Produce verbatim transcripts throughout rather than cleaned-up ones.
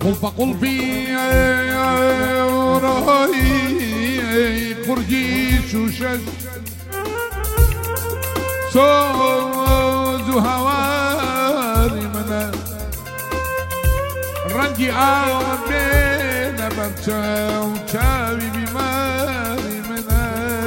قل فقل في راي قرجي شوشش سوز هواري منا رنجي آمدين برچا وچاوي بماري منا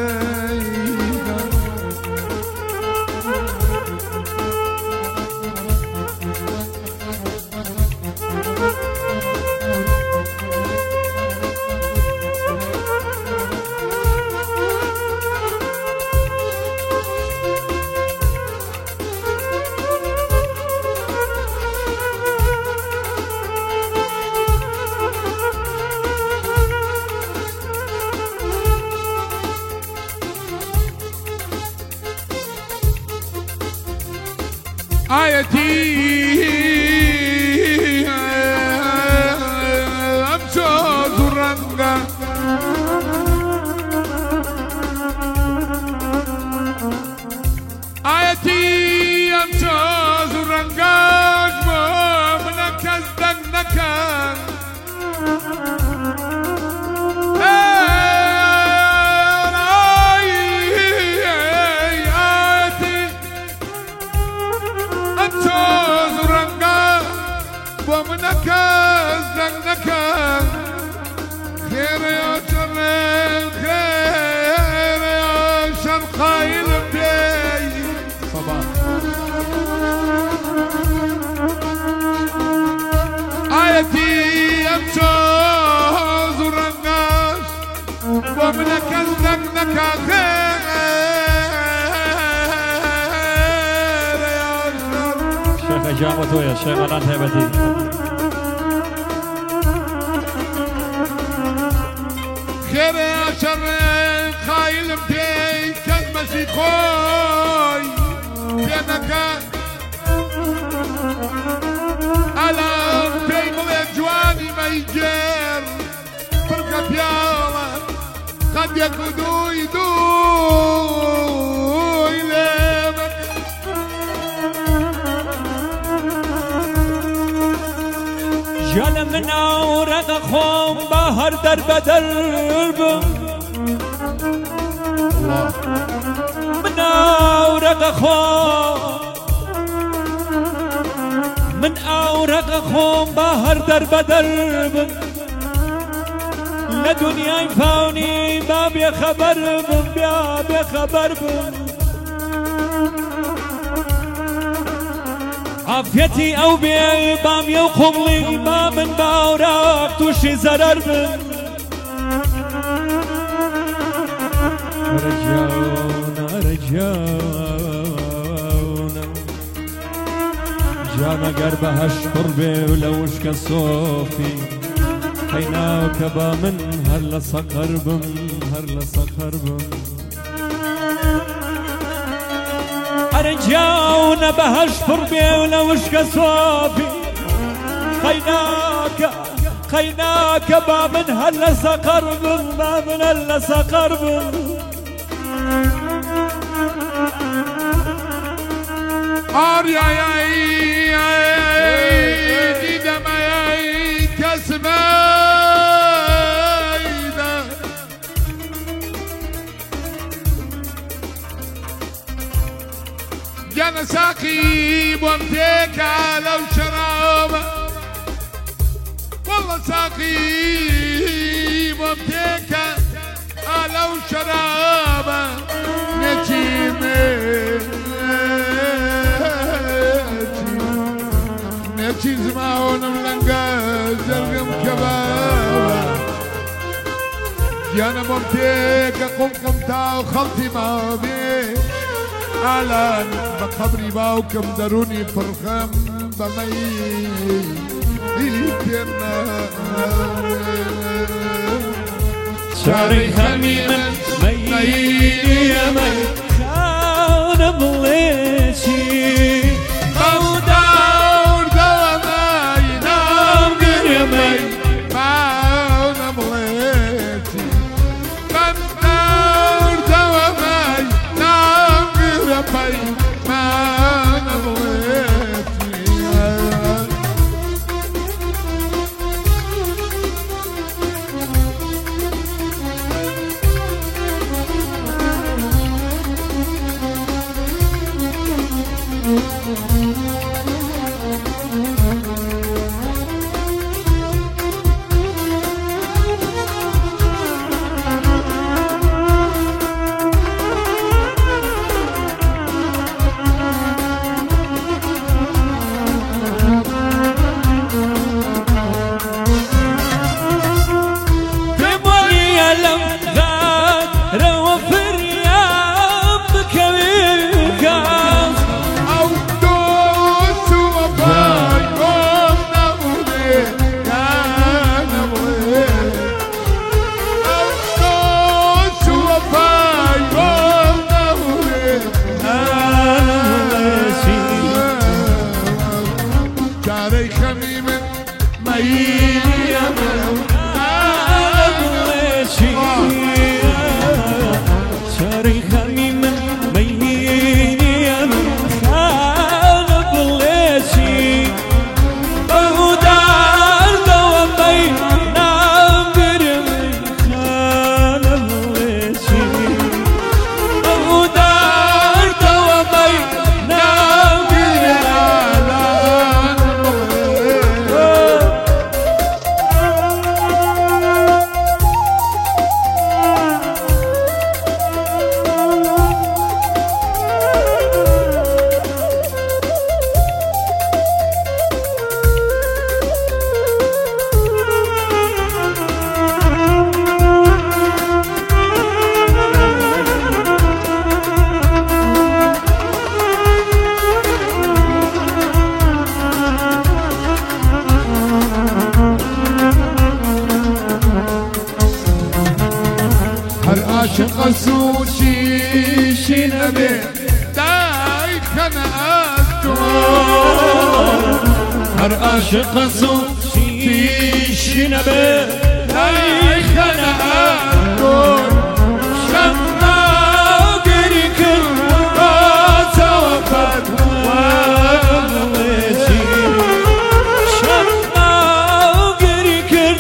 آيتي أمشو زرنگا آيتي أمشو زرنگا جمو منك ازدنك ومنك ازدنك خير يا شر خير يا شر خايل بدي صباح آيتي أمشو زرنقاش ومنك ازدنك خير يا شر شيخ إجابته يا شيخ أنا هيبتي خير يا شر خايل بدي كلمة خوي بينك على بين الجواني ما يجير فرقة بيالا قد يكدو يدو يلامك جال من أورق خوم بهر درب درب من أورق خوم من أورق خوم بهر درب درب لدنيا فاوني ما بخبر بم بيا بخبر بم عافيتي أو بي بام يوقبلي ما من باوراق توشي زرر بم رجعونا رجعونا جانا قربها شقربي ولوش كصوفي حينا وكبا من هلا صقر بم هلا صقر بم أرجعونا بهش فربي ولوش كصوفي خيناك خيناك با من هلا صقر بم با من هلا صقر بم آر يا يا ديدم يا كسمة جانا ساقي بومتيك على وشرابة والله ساقي بومتيك على وشرابة نجيمي نجي زماون ملنقا زرقم كبابة جانا بومتيك قم قمتا وخلطي ما بيه على بقبري باوكم دروني فرخم بمي يكرنا شعري خميما ميلي يا مي خان بليشي دور دوما ينام قرمي باونا بليشي دور دوما ينام قرمي باونا بليشي هر عاشق سوشي نبي دايك انا اكتو هر عاشق سوشي نبي دايك انا اكتو شما قريك وتوفت وامويتي شما قريك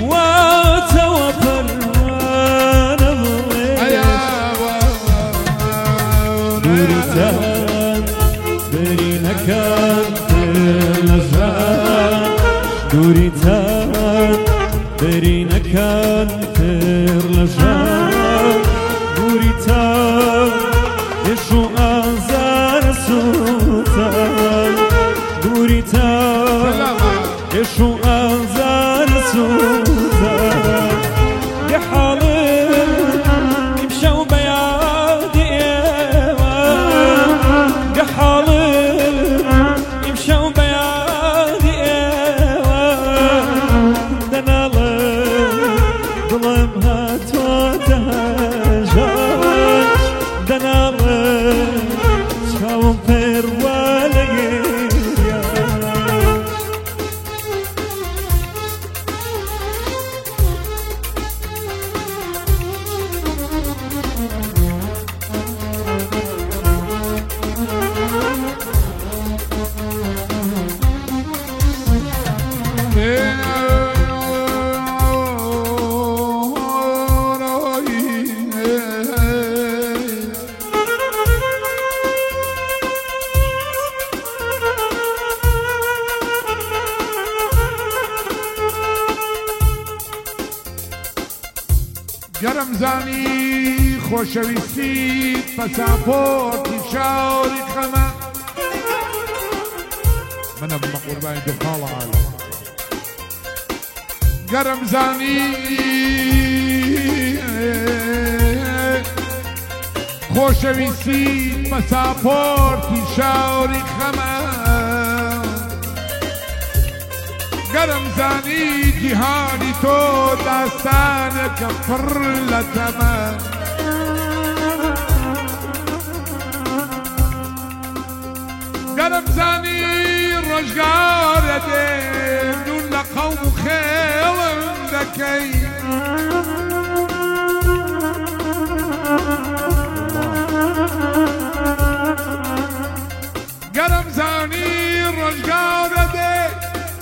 وتوفت دوریتان بری نکن تر لجان دوریتان یشو آزار سوتان دوریتان یشو آزار سوتان لحالي يمشوا بيادي ايوان لحالي يمشوا بيادي ايوان دنا ظلم هاتوتها جان دنا شاوم بير ولقيان گرم زانی خوشویستی پاسپورتی شاوری خما من ابو قربان دخال عالم گرم زانی خوشویستی پاسپورتی شاوری خما گرم زنی جهانی تو داستان کفر لتما گرم زنی رجگار دیم دون لقوم خیلم دکی گرم زنی رجگار دیم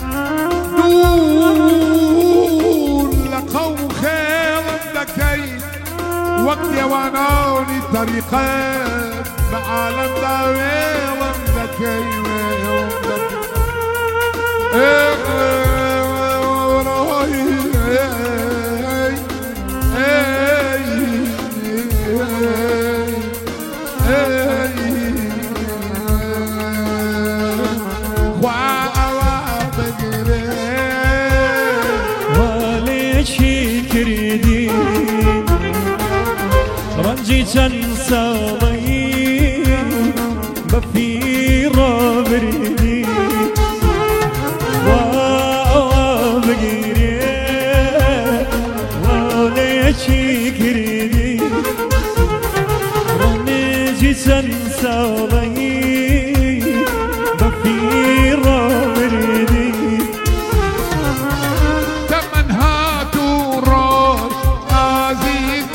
دون لقوم خير لكي وقت يوانوني طريقة بعالم داويل لكي تنسى ضيق بفيرة بردي وابقيري وليشي كردي رمجي تنسى ضيق بفيرة بردي تمنها تروش عزيز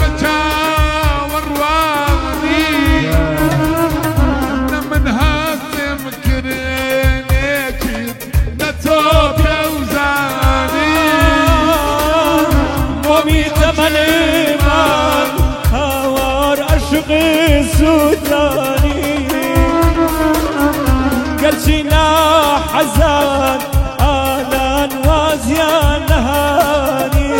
الإيمان هوار عشق السوداني قلشنا حزان آلان وازيان نهاني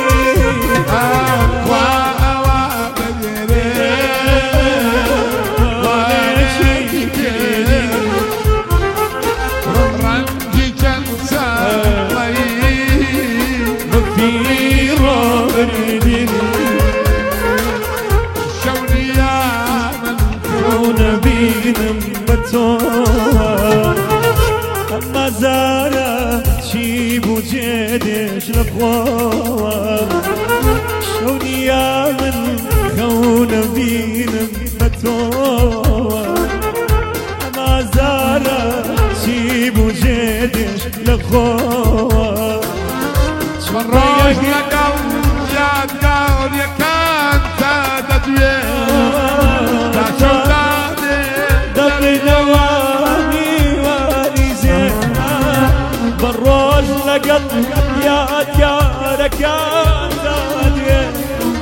رنجي جنسا شوني يا من كون بينم بتوار أما زارة شيب وجدش لقوار شوني يا من لقل يا ديارك يا دادية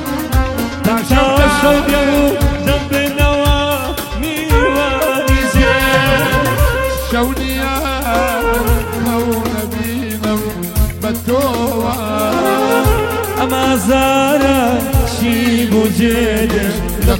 تعشق يا ذنب نوامي وانزين شوني يا كون بينا بتوه أما زارك شيب وجد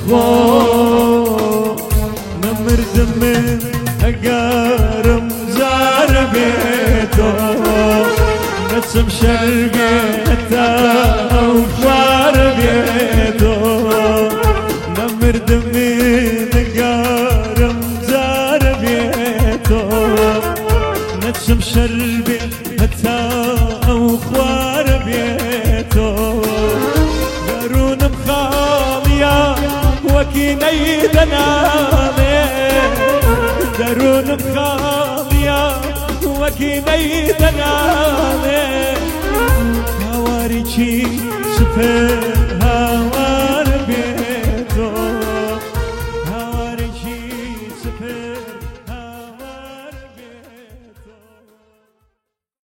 لخو نمرد من أقارم زار بيتو نسم شرقيته وفار بيتو نمرد من أقارم زار بيتو نسم شرقيته وفار بيتو دارون مخاليا وكيني دنامي دارون مخاليا وكيني دنامي هواريكي سفر